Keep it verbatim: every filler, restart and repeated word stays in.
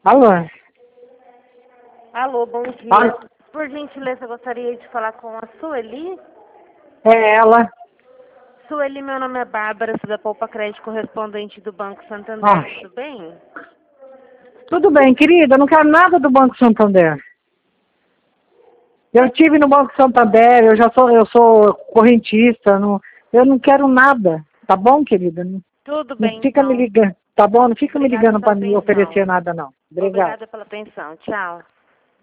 Alô? Alô, bom dia. Alô? Por gentileza, eu gostaria de falar com a Sueli. É ela. Sueli, meu nome é Bárbara, sou da Poupa Crédito, correspondente do Banco Santander. Ai. Tudo bem? Tudo bem, querida, eu não quero nada do Banco Santander. Eu tive no Banco Santander, eu já sou, eu sou correntista, não, eu não quero nada, tá bom, querida? Não, Tudo não bem, fica me então. ligando, tá bom? Não fica me Obrigada ligando pela para me atenção. oferecer nada, não. Obrigada. Obrigada pela atenção. Tchau.